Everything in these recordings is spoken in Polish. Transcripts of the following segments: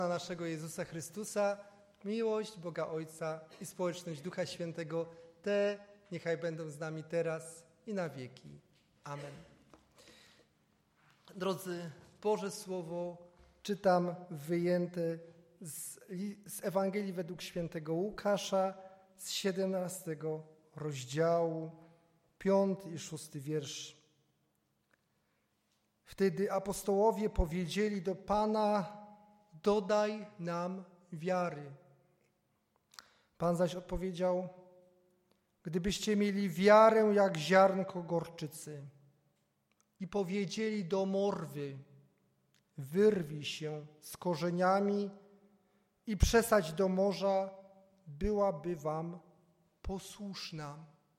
naszego Jezusa Chrystusa, miłość Boga Ojca i społeczność Ducha Świętego, te niechaj będą z nami teraz i na wieki. Amen. Drodzy, Boże Słowo czytam wyjęte z Ewangelii według świętego Łukasza z 17 rozdziału, 5 i 6 wiersz. Wtedy apostołowie powiedzieli do Pana: dodaj nam wiary. Pan zaś odpowiedział: gdybyście mieli wiarę jak ziarnko gorczycy i powiedzieli do morwy: wyrwij się z korzeniami i przesadź do morza, byłaby wam posłuszna.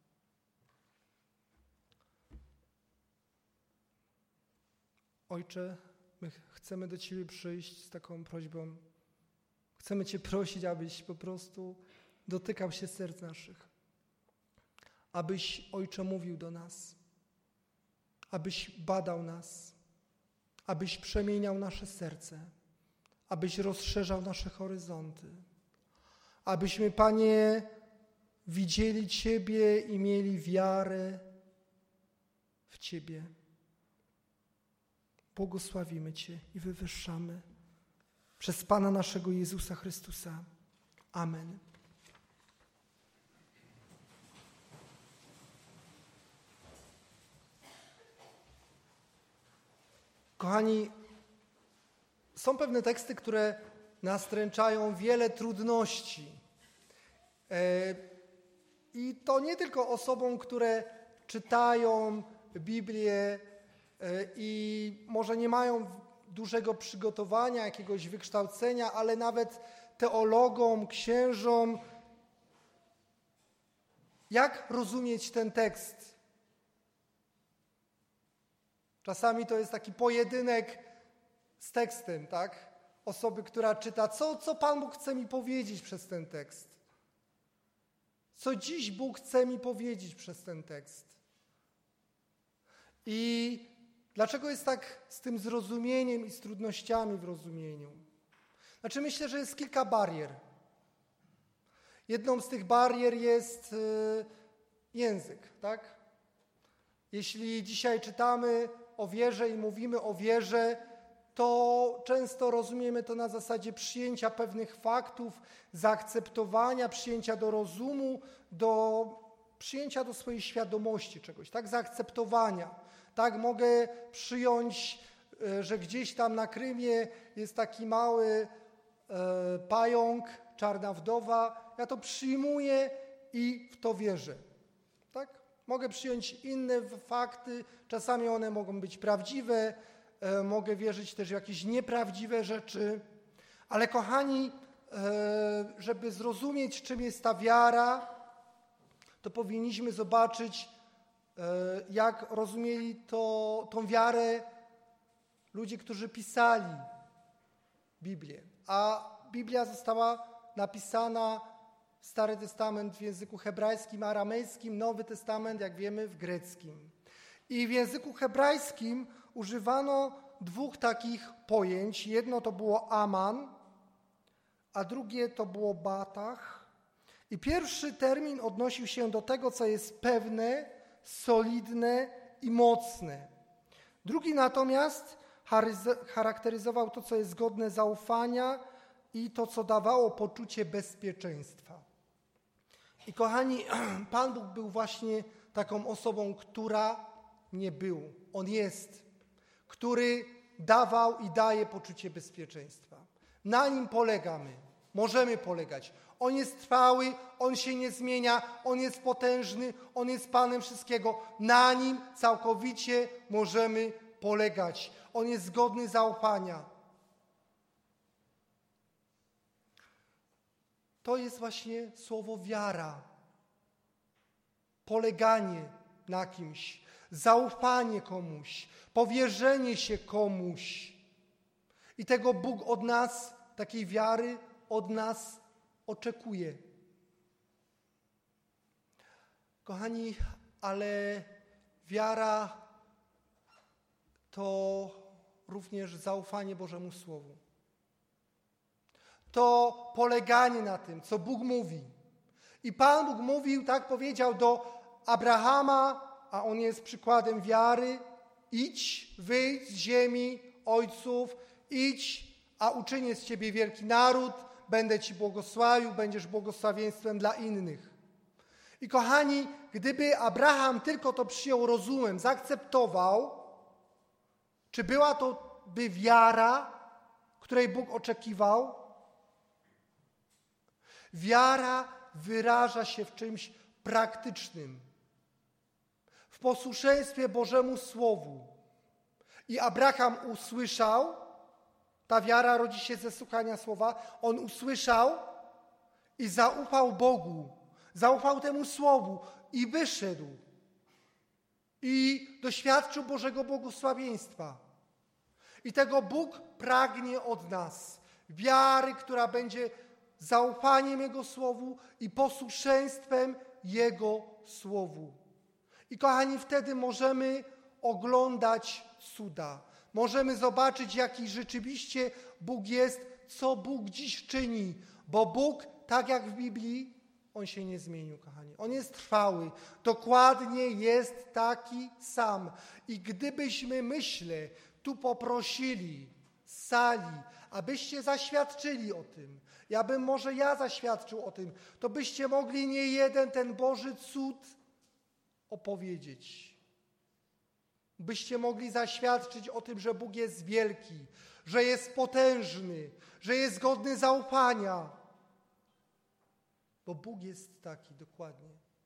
Ojcze, my chcemy do Ciebie przyjść z taką prośbą. Chcemy Cię prosić, abyś po prostu dotykał się serc naszych. Abyś, Ojcze, mówił do nas. Abyś badał nas. Abyś przemieniał nasze serce. Abyś rozszerzał nasze horyzonty. Abyśmy, Panie, widzieli Ciebie i mieli wiarę w Ciebie. Błogosławimy Cię i wywyższamy przez Pana naszego Jezusa Chrystusa. Amen. Kochani, są pewne teksty, które nastręczają wiele trudności. I to nie tylko osobom, które czytają Biblię i może nie mają dużego przygotowania, jakiegoś wykształcenia, ale nawet teologom, księżom. Jak rozumieć ten tekst? Czasami to jest taki pojedynek z tekstem, tak? Osoby, która czyta, co Pan Bóg chce mi powiedzieć przez ten tekst? Co dziś Bóg chce mi powiedzieć przez ten tekst? I dlaczego jest tak z tym zrozumieniem i z trudnościami w rozumieniu? Znaczy, myślę, że jest kilka barier. Jedną z tych barier jest język, tak? Jeśli dzisiaj czytamy o wierze i mówimy o wierze, to często rozumiemy to na zasadzie przyjęcia pewnych faktów, zaakceptowania, przyjęcia do rozumu, przyjęcia do swojej świadomości czegoś, tak? Zaakceptowania. Tak, mogę przyjąć, że gdzieś tam na Krymie jest taki mały pająk, czarna wdowa. Ja to przyjmuję i w to wierzę. Tak? Mogę przyjąć inne fakty, czasami one mogą być prawdziwe, mogę wierzyć też w jakieś nieprawdziwe rzeczy, ale kochani, żeby zrozumieć, czym jest ta wiara, to powinniśmy zobaczyć, jak rozumieli tą wiarę ludzie, którzy pisali Biblię. A Biblia została napisana, Stary Testament w języku hebrajskim, aramejskim, Nowy Testament, jak wiemy, w greckim. I w języku hebrajskim używano dwóch takich pojęć. Jedno to było aman, a drugie to było batach. I pierwszy termin odnosił się do tego, co jest pewne, solidne i mocne. Drugi natomiast charakteryzował to, co jest godne zaufania i to, co dawało poczucie bezpieczeństwa. I kochani, Pan Bóg był właśnie taką osobą, która nie był. On jest, który dawał i daje poczucie bezpieczeństwa. Na Nim polegamy, możemy polegać. On jest trwały, On się nie zmienia, On jest potężny, On jest Panem wszystkiego. Na Nim całkowicie możemy polegać. On jest godny zaufania. To jest właśnie słowo wiara. Poleganie na kimś, zaufanie komuś, powierzenie się komuś. I tego Bóg od nas, takiej wiary od nas oczekuje. Kochani, ale wiara to również zaufanie Bożemu Słowu. to poleganie na tym, co Bóg mówi. I Pan Bóg mówił, tak powiedział do Abrahama, a on jest przykładem wiary: idź, wyjdź z ziemi ojców, idź, a uczynię z ciebie wielki naród, będę ci błogosławił, będziesz błogosławieństwem dla innych. I kochani, gdyby Abraham tylko to przyjął rozumem, zaakceptował, czy była to by wiara, której Bóg oczekiwał? Wiara wyraża się w czymś praktycznym, w posłuszeństwie Bożemu Słowu. I Abraham usłyszał, ta wiara rodzi się ze słuchania Słowa, on usłyszał i zaufał Bogu, zaufał temu Słowu i wyszedł i doświadczył Bożego błogosławieństwa. I tego Bóg pragnie od nas. Wiary, która będzie zaufaniem Jego Słowu i posłuszeństwem Jego Słowu. I kochani, wtedy możemy oglądać cuda. Możemy zobaczyć, jaki rzeczywiście Bóg jest, co Bóg dziś czyni. Bo Bóg, tak jak w Biblii, On się nie zmienił, kochani. On jest trwały. Dokładnie jest taki sam. I gdybyśmy, myślę, tu poprosili z sali, abyście zaświadczyli o tym, może ja zaświadczył o tym, to byście mogli nie jeden ten Boży cud opowiedzieć. Byście mogli zaświadczyć o tym, że Bóg jest wielki, że jest potężny, że jest godny zaufania. Bo Bóg jest taki dokładnie.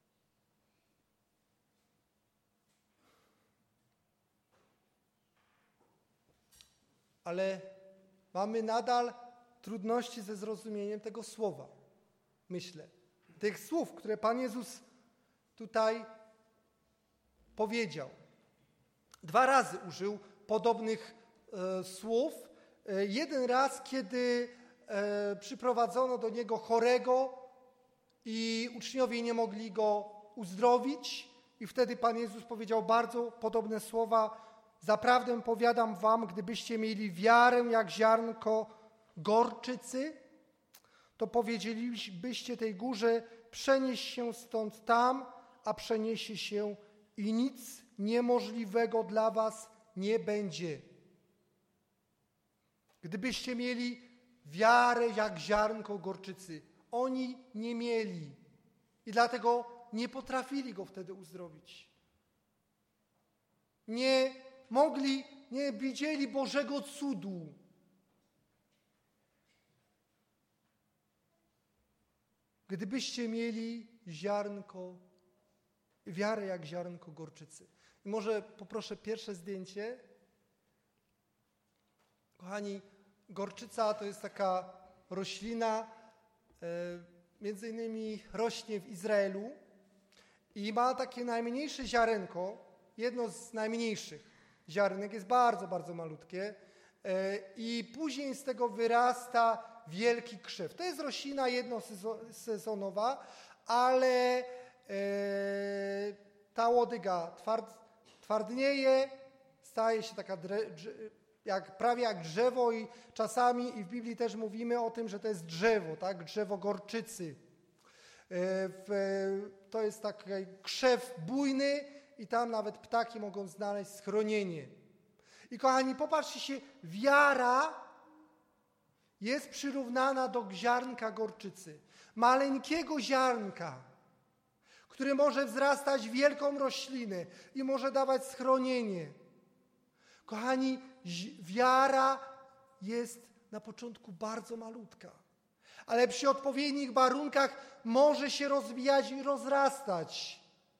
Ale mamy nadal trudności ze zrozumieniem tego słowa. Myślę. Tych słów, które Pan Jezus tutaj powiedział. 2 razy użył podobnych słów. Jeden raz, kiedy przyprowadzono do Niego chorego i uczniowie nie mogli go uzdrowić. I wtedy Pan Jezus powiedział bardzo podobne słowa: zaprawdę powiadam wam, gdybyście mieli wiarę jak ziarnko gorczycy, to powiedzielibyście tej górze: przenieś się stąd tam, a przeniesie się i nic niemożliwego dla was nie będzie. Gdybyście mieli wiarę jak ziarnko gorczycy. Oni nie mieli i dlatego nie potrafili go wtedy uzdrowić. Nie widzieli Bożego cudu. Gdybyście mieli wiarę jak ziarnko gorczycy. I może poproszę pierwsze zdjęcie. Kochani, gorczyca to jest taka roślina, między innymi rośnie w Izraelu i ma takie najmniejsze ziarenko, jedno z najmniejszych ziarenek, jest bardzo, bardzo malutkie i później z tego wyrasta wielki krzew. To jest roślina jednosezonowa, ale ta łodyga twardnieje, staje się taka prawie jak drzewo i czasami i w Biblii też mówimy o tym, że to jest drzewo, tak? Drzewo gorczycy. To jest taki krzew bujny i tam nawet ptaki mogą znaleźć schronienie. I kochani, popatrzcie się, wiara jest przyrównana do ziarnka gorczycy. Maleńkiego ziarnka, który może wzrastać w wielką roślinę i może dawać schronienie. Kochani, wiara jest na początku bardzo malutka, ale przy odpowiednich warunkach może się rozwijać i rozrastać.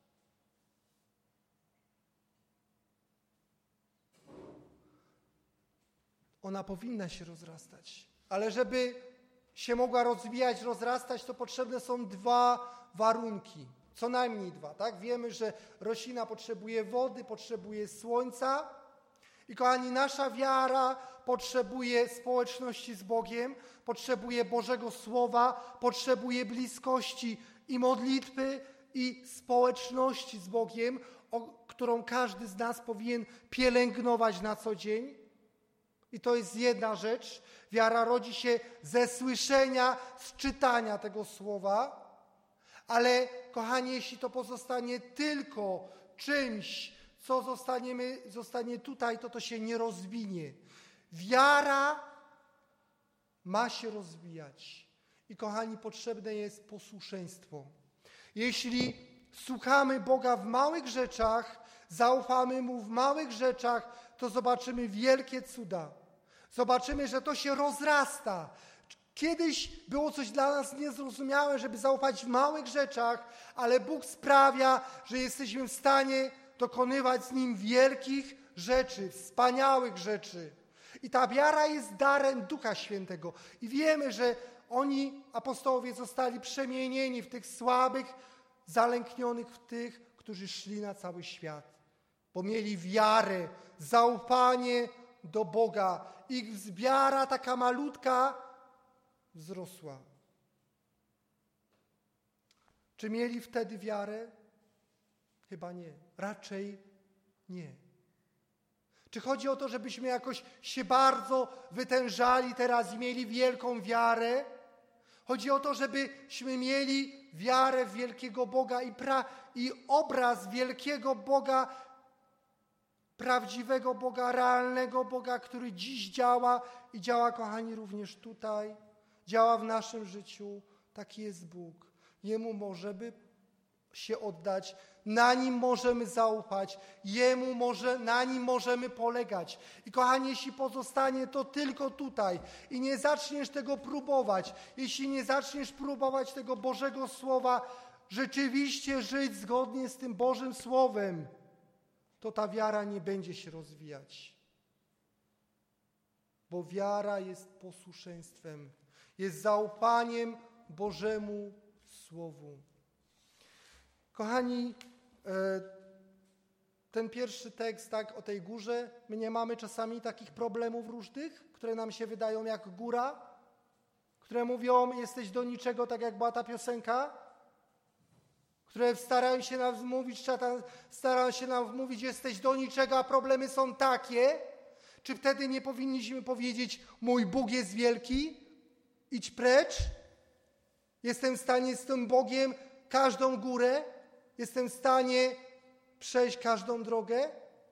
Ona powinna się rozrastać, ale żeby się mogła rozwijać, rozrastać, to potrzebne są 2 warunki, co najmniej 2, tak? Wiemy, że roślina potrzebuje wody, potrzebuje słońca. I kochani, nasza wiara potrzebuje społeczności z Bogiem, potrzebuje Bożego Słowa, potrzebuje bliskości i modlitwy i społeczności z Bogiem, którą każdy z nas powinien pielęgnować na co dzień. I to jest jedna rzecz. Wiara rodzi się ze słyszenia, z czytania tego słowa. Ale, kochani, jeśli to pozostanie tylko czymś, co zostanie tutaj, to się nie rozwinie. Wiara ma się rozwijać. I, kochani, potrzebne jest posłuszeństwo. Jeśli słuchamy Boga w małych rzeczach, zaufamy Mu w małych rzeczach, to zobaczymy wielkie cuda. Zobaczymy, że to się rozrasta. Kiedyś było coś dla nas niezrozumiałe, żeby zaufać w małych rzeczach, ale Bóg sprawia, że jesteśmy w stanie dokonywać z Nim wielkich rzeczy, wspaniałych rzeczy. I ta wiara jest darem Ducha Świętego. I wiemy, że oni, apostołowie, zostali przemienieni w tych słabych, zalęknionych w tych, którzy szli na cały świat. Bo mieli wiarę, zaufanie do Boga. Ich wiara, taka malutka, wzrosła. Czy mieli wtedy wiarę? Chyba nie. Raczej nie. Czy chodzi o to, żebyśmy jakoś się bardzo wytężali teraz i mieli wielką wiarę? Chodzi o to, żebyśmy mieli wiarę w wielkiego Boga i obraz wielkiego Boga, prawdziwego Boga, realnego Boga, który dziś działa i działa, kochani, również tutaj. Działa w naszym życiu. Taki jest Bóg. Jemu możemy się oddać, na Nim możemy zaufać, na Nim możemy polegać. I, kochani, jeśli pozostanie to tylko tutaj i nie zaczniesz tego próbować, jeśli nie zaczniesz próbować tego Bożego Słowa, rzeczywiście żyć zgodnie z tym Bożym Słowem, to ta wiara nie będzie się rozwijać. Bo wiara jest posłuszeństwem, jest zaufaniem Bożemu Słowu. Kochani, ten pierwszy tekst, tak, o tej górze, my nie mamy czasami takich problemów różnych, które nam się wydają jak góra, które mówią, jesteś do niczego, tak jak była ta piosenka, które starają się nam wmówić, jesteś do niczego, a problemy są takie. Czy wtedy nie powinniśmy powiedzieć, mój Bóg jest wielki, idź precz, jestem w stanie z tym Bogiem każdą górę, jestem w stanie przejść każdą drogę?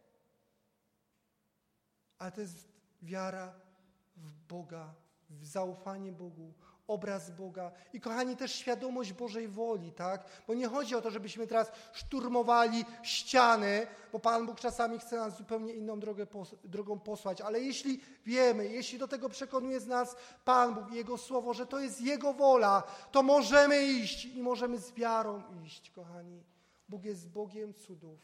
Ale to jest wiara w Boga, w zaufanie Bogu, obraz Boga i, kochani, też świadomość Bożej woli, tak? Bo nie chodzi o to, żebyśmy teraz szturmowali ściany, bo Pan Bóg czasami chce nas zupełnie inną drogą posłać, ale jeśli wiemy, jeśli do tego przekonuje z nas Pan Bóg i Jego Słowo, że to jest Jego wola, to możemy iść i możemy z wiarą iść, kochani. Bóg jest Bogiem cudów.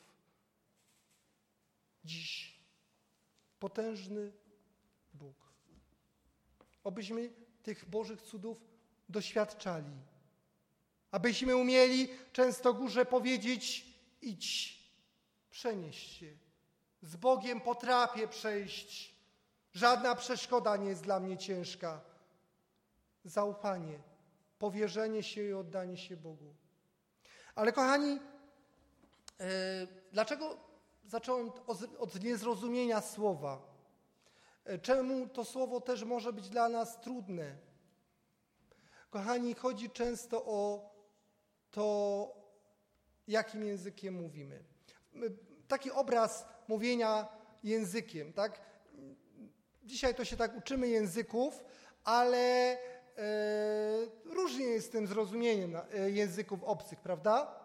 Dziś potężny Bóg. Obyśmy tych Bożych cudów doświadczali. Abyśmy umieli często górze powiedzieć, idź, przenieś się. Z Bogiem potrafię przejść. Żadna przeszkoda nie jest dla mnie ciężka. Zaufanie, powierzenie się i oddanie się Bogu. Ale, kochani, dlaczego zacząłem od niezrozumienia słowa? Czemu to słowo też może być dla nas trudne? Kochani, chodzi często o to, jakim językiem mówimy. Taki obraz mówienia językiem, tak? Dzisiaj to się tak uczymy języków, ale różnie jest z tym zrozumieniem języków obcych, prawda?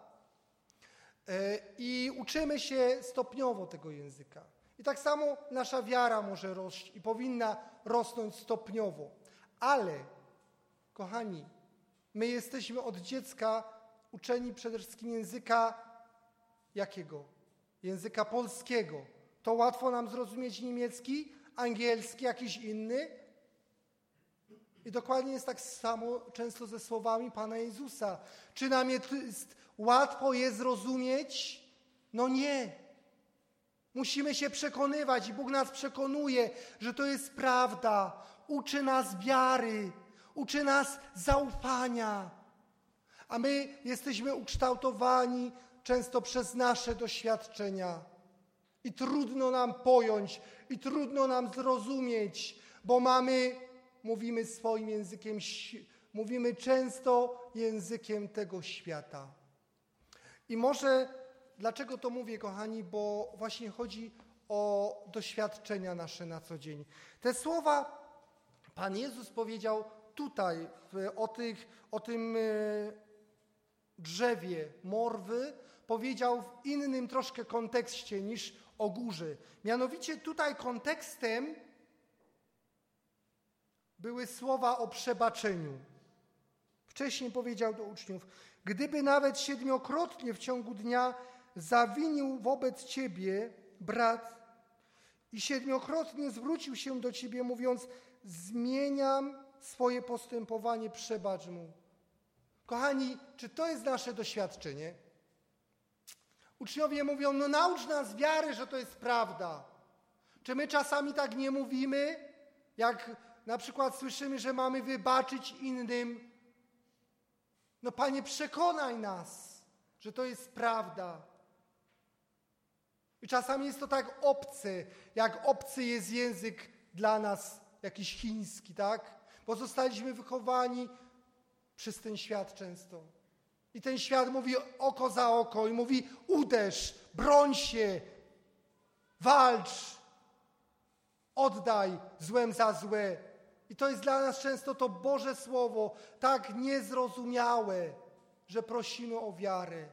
I uczymy się stopniowo tego języka. I tak samo nasza wiara może rosnąć i powinna rosnąć stopniowo. Ale, kochani, my jesteśmy od dziecka uczeni przede wszystkim języka jakiego? Języka polskiego. To łatwo nam zrozumieć niemiecki, angielski, jakiś inny. I dokładnie jest tak samo często ze słowami Pana Jezusa. Czy nam łatwo je zrozumieć? No nie. Musimy się przekonywać i Bóg nas przekonuje, że to jest prawda. Uczy nas wiary, uczy nas zaufania. A my jesteśmy ukształtowani często przez nasze doświadczenia. I trudno nam pojąć, i trudno nam zrozumieć, bo mówimy swoim językiem, mówimy często językiem tego świata. I może, dlaczego to mówię, kochani, bo właśnie chodzi o doświadczenia nasze na co dzień. Te słowa Pan Jezus powiedział tutaj, o tym drzewie morwy, powiedział w innym troszkę kontekście niż o górze. Mianowicie tutaj kontekstem były słowa o przebaczeniu. Wcześniej powiedział do uczniów: gdyby nawet 7-krotnie w ciągu dnia zawinił wobec ciebie brat i 7-krotnie zwrócił się do ciebie, mówiąc: zmieniam swoje postępowanie, przebacz mu. Kochani, czy to jest nasze doświadczenie? Uczniowie mówią: no naucz nas wiary, że to jest prawda. Czy my czasami tak nie mówimy? Jak na przykład słyszymy, że mamy wybaczyć innym. No Panie, przekonaj nas, że to jest prawda. I czasami jest to tak obce, jak obcy jest język dla nas jakiś chiński, tak? Bo zostaliśmy wychowani przez ten świat często. I ten świat mówi oko za oko i mówi: uderz, broń się, walcz, oddaj złem za złe. I to jest dla nas często to Boże Słowo tak niezrozumiałe, że prosimy o wiarę.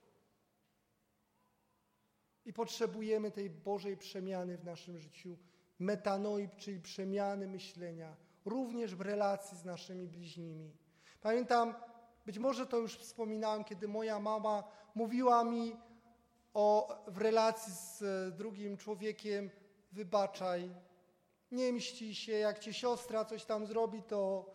I potrzebujemy tej Bożej przemiany w naszym życiu. Metanoi, czyli przemiany myślenia, również w relacji z naszymi bliźnimi. Pamiętam, być może to już wspominałem, kiedy moja mama mówiła mi w relacji z drugim człowiekiem: wybaczaj, nie mści się, jak cię siostra coś tam zrobi,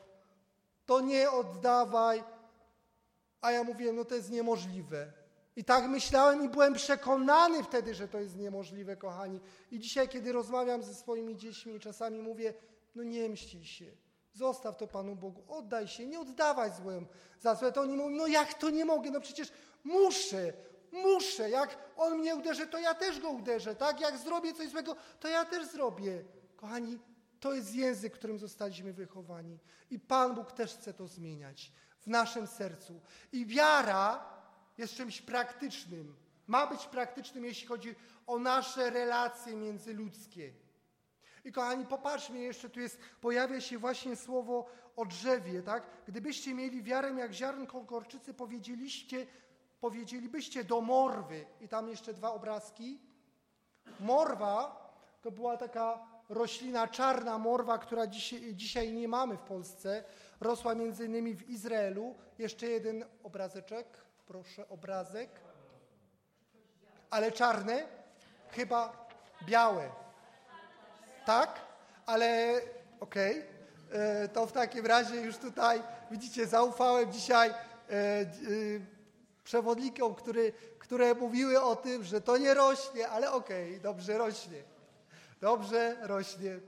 to nie oddawaj. A ja mówiłem: no to jest niemożliwe. I tak myślałem i byłem przekonany wtedy, że to jest niemożliwe, kochani. I dzisiaj, kiedy rozmawiam ze swoimi dziećmi, czasami mówię: no nie mścij się, zostaw to Panu Bogu, oddaj się, nie oddawaj złem za złe. To oni mówią: no jak to nie mogę, no przecież muszę, jak on mnie uderzy, to ja też go uderzę, tak? Jak zrobię coś złego, to ja też zrobię. Kochani, to jest język, którym zostaliśmy wychowani. I Pan Bóg też chce to zmieniać w naszym sercu. I wiara jest czymś praktycznym. Ma być praktycznym, jeśli chodzi o nasze relacje międzyludzkie. I kochani, popatrzmy jeszcze, pojawia się właśnie słowo o drzewie, tak? Gdybyście mieli wiarę jak ziarnko gorczycy, powiedzielibyście do morwy. I tam jeszcze 2 obrazki. Morwa to była taka roślina, czarna morwa, która dzisiaj nie mamy w Polsce. Rosła między innymi w Izraelu. Jeszcze jeden obrazeczek. Proszę, obrazek. Ale czarne? Chyba białe. Tak? Ale okej. To w takim razie już tutaj, widzicie, zaufałem dzisiaj przewodnikom, które mówiły o tym, że to nie rośnie, ale okej, dobrze rośnie. Dobrze rośnie.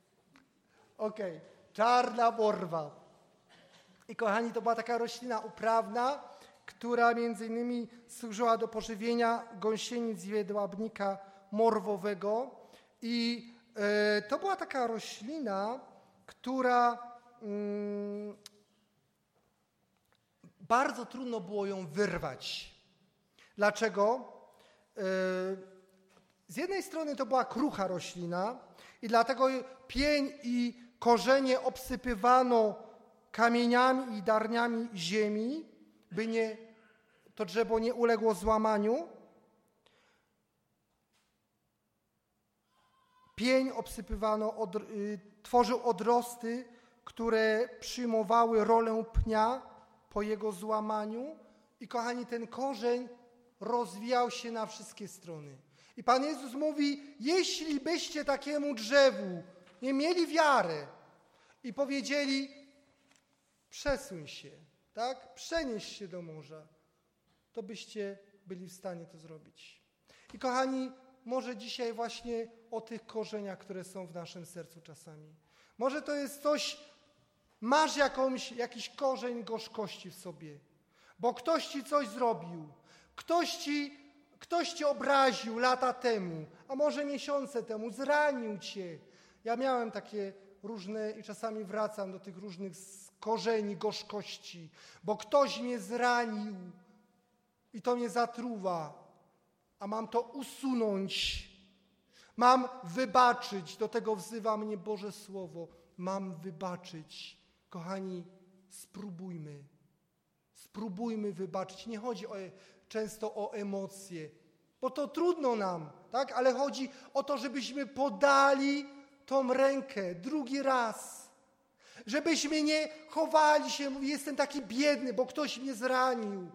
Okej. Czarna morwa. I kochani, to była taka roślina uprawna, która między innymi służyła do pożywienia gąsienic i jedwabnika morwowego. I to była taka roślina, która bardzo trudno było ją wyrwać. Dlaczego? Z jednej strony to była krucha roślina i dlatego pień i korzenie obsypywano kamieniami i darniami ziemi, by to drzewo nie uległo złamaniu. Pień obsypywano, tworzył odrosty, które przyjmowały rolę pnia po jego złamaniu. I kochani, ten korzeń rozwijał się na wszystkie strony. I Pan Jezus mówi: jeśli byście takiemu drzewu nie mieli wiary i powiedzieli: przesuń się, tak? Przenieś się do morza, to byście byli w stanie to zrobić. I kochani, może dzisiaj właśnie o tych korzeniach, które są w naszym sercu czasami. Może to jest coś, masz jakiś korzeń gorzkości w sobie, bo ktoś ci coś zrobił, Ktoś cię obraził lata temu, a może miesiące temu, zranił cię. Ja miałem takie różne i czasami wracam do tych różnych korzeni gorzkości, bo ktoś mnie zranił i to mnie zatruwa, a mam to usunąć. Mam wybaczyć, do tego wzywa mnie Boże Słowo. Mam wybaczyć. Kochani, spróbujmy wybaczyć. Nie chodzi często o emocje, bo to trudno nam, tak? Ale chodzi o to, żebyśmy podali tą rękę drugi raz. Żebyśmy nie chowali się, mówili, jestem taki biedny, bo ktoś mnie zranił.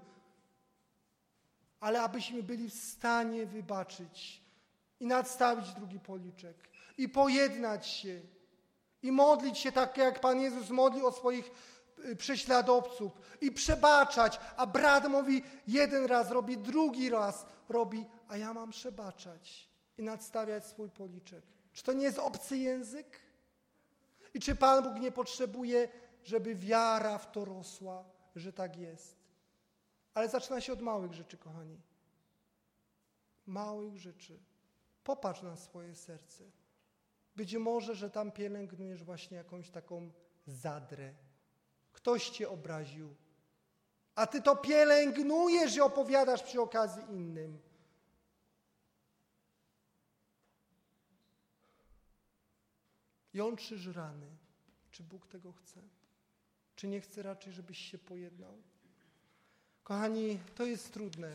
Ale abyśmy byli w stanie wybaczyć i nadstawić drugi policzek i pojednać się i modlić się tak, jak Pan Jezus modlił o swoich prześladowców i przebaczać, a brat mówi jeden raz robi, drugi raz robi, a ja mam przebaczać i nadstawiać swój policzek. Czy to nie jest obcy język? I czy Pan Bóg nie potrzebuje, żeby wiara w to rosła, że tak jest? Ale zaczyna się od małych rzeczy, kochani. Małych rzeczy. Popatrz na swoje serce. Być może, że tam pielęgnujesz właśnie jakąś taką zadrę. Ktoś cię obraził, a ty to pielęgnujesz i opowiadasz przy okazji innym. Jątrzysz rany. Czy Bóg tego chce? Czy nie chce raczej, żebyś się pojednał? Kochani, to jest trudne,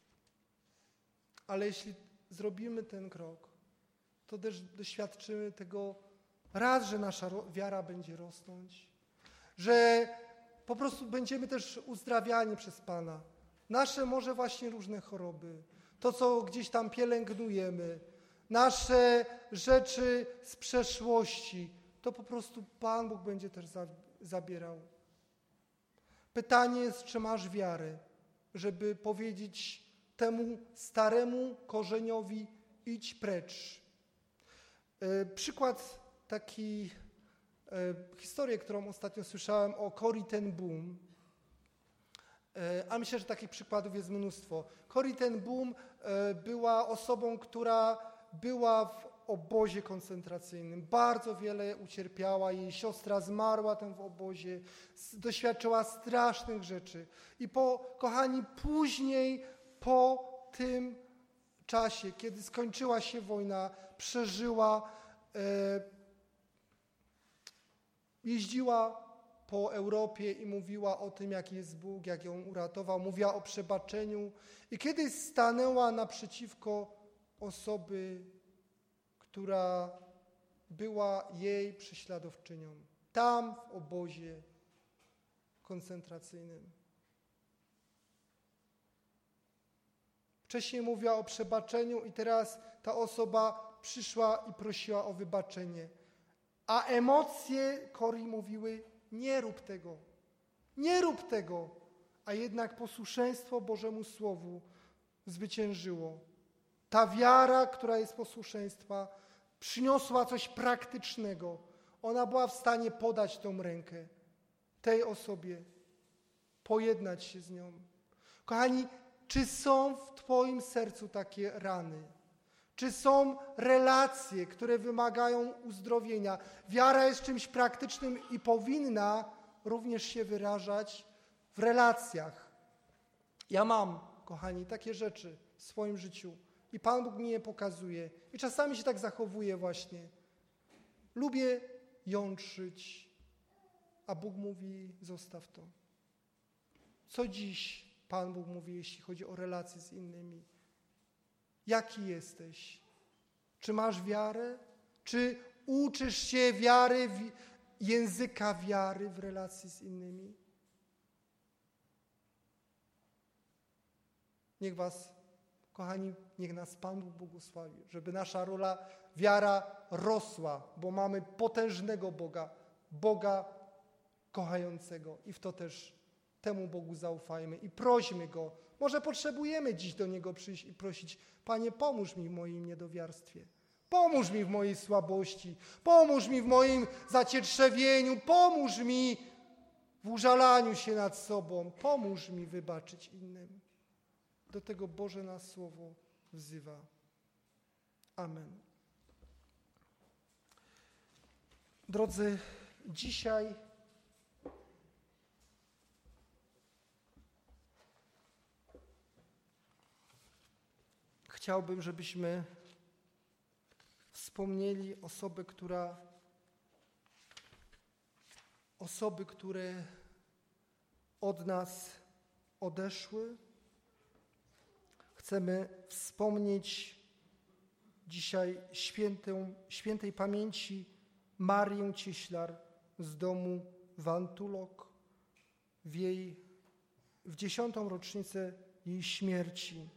ale jeśli zrobimy ten krok, to też doświadczymy tego raz, że nasza wiara będzie rosnąć, że po prostu będziemy też uzdrawiani przez Pana. Nasze może właśnie różne choroby, to co gdzieś tam pielęgnujemy, nasze rzeczy z przeszłości, to po prostu Pan Bóg będzie też zabierał. Pytanie jest, czy masz wiarę, żeby powiedzieć temu staremu korzeniowi idź precz. Przykład taki, historię, którą ostatnio słyszałem o Corrie ten Boom, a myślę, że takich przykładów jest mnóstwo. Corrie ten Boom była osobą, która była w obozie koncentracyjnym. Bardzo wiele ucierpiała. Jej siostra zmarła tam w obozie. Doświadczyła strasznych rzeczy. I kochani, później po tym czasie, kiedy skończyła się wojna, przeżyła, jeździła po Europie i mówiła o tym, jaki jest Bóg, jak ją uratował. Mówiła o przebaczeniu. I kiedyś stanęła naprzeciwko osoby, która była jej prześladowczynią. Tam w obozie koncentracyjnym. Wcześniej mówiła o przebaczeniu i teraz ta osoba przyszła i prosiła o wybaczenie. A emocje Corrie mówiły, nie rób tego, nie rób tego. A jednak posłuszeństwo Bożemu Słowu zwyciężyło. Ta wiara, która jest posłuszeństwa, przyniosła coś praktycznego. Ona była w stanie podać tą rękę tej osobie, pojednać się z nią. Kochani, czy są w Twoim sercu takie rany? Czy są relacje, które wymagają uzdrowienia? Wiara jest czymś praktycznym i powinna również się wyrażać w relacjach. Ja mam, kochani, takie rzeczy w swoim życiu i Pan Bóg mi je pokazuje. I czasami się tak zachowuję właśnie. Lubię jątrzyć, a Bóg mówi, zostaw to. Co dziś Pan Bóg mówi, jeśli chodzi o relacje z innymi? Jaki jesteś? Czy masz wiarę? Czy uczysz się wiary, języka wiary w relacji z innymi? Niech was, kochani, niech nas Pan Bóg błogosławi, żeby nasza wiara rosła, bo mamy potężnego Boga, Boga kochającego i w to też temu Bogu zaufajmy i prośmy Go. Może potrzebujemy dziś do Niego przyjść i prosić, Panie, pomóż mi w moim niedowiarstwie, pomóż mi w mojej słabości, pomóż mi w moim zacietrzewieniu, pomóż mi w użalaniu się nad sobą, pomóż mi wybaczyć innym. Do tego Boże nas Słowo wzywa. Amen. Drodzy, dzisiaj chciałbym, żebyśmy wspomnieli osoby, które od nas odeszły. Chcemy wspomnieć dzisiaj świętej pamięci Marię Cieślar z domu Wantulok w 10. rocznicę jej śmierci.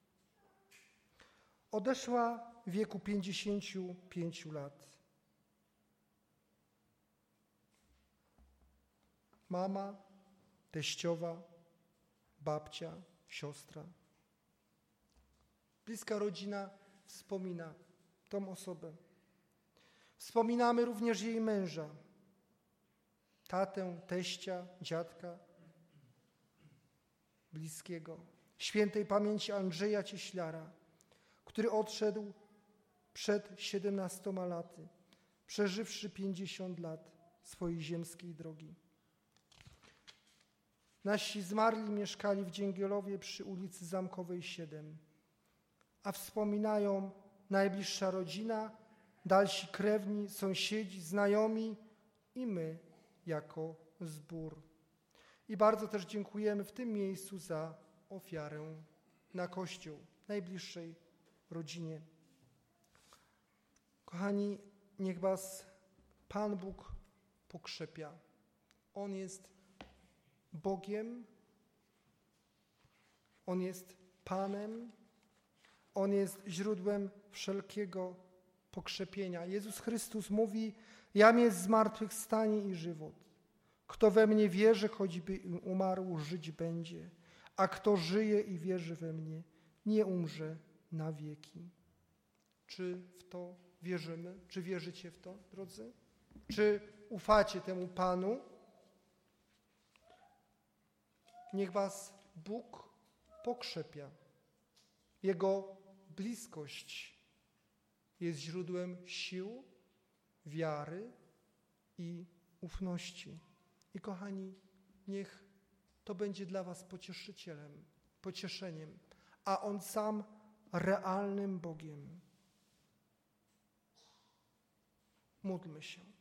Odeszła w wieku 55 lat. Mama, teściowa, babcia, siostra. Bliska rodzina wspomina tą osobę. Wspominamy również jej męża, tatę, teścia, dziadka, bliskiego. Świętej pamięci Andrzeja Cieślara, który odszedł przed 17 laty, przeżywszy 50 lat swojej ziemskiej drogi. Nasi zmarli mieszkali w Dzięgielowie przy ulicy Zamkowej 7, a wspominają najbliższa rodzina, dalsi krewni, sąsiedzi, znajomi i my jako zbór. I bardzo też dziękujemy w tym miejscu za ofiarę na Kościół, najbliższej rodzinie. Kochani, niech was Pan Bóg pokrzepia. On jest Bogiem, On jest Panem, On jest źródłem wszelkiego pokrzepienia. Jezus Chrystus mówi: jam jest zmartwychwstanie i żywot. Kto we mnie wierzy, choćby umarł, żyć będzie, a kto żyje i wierzy we mnie, nie umrze na wieki. Czy w to wierzymy? Czy wierzycie w to, drodzy? Czy ufacie temu Panu? Niech was Bóg pokrzepia. Jego bliskość jest źródłem sił, wiary i ufności. I kochani, niech to będzie dla was pocieszeniem, a On sam realnym Bogiem. Módlmy się.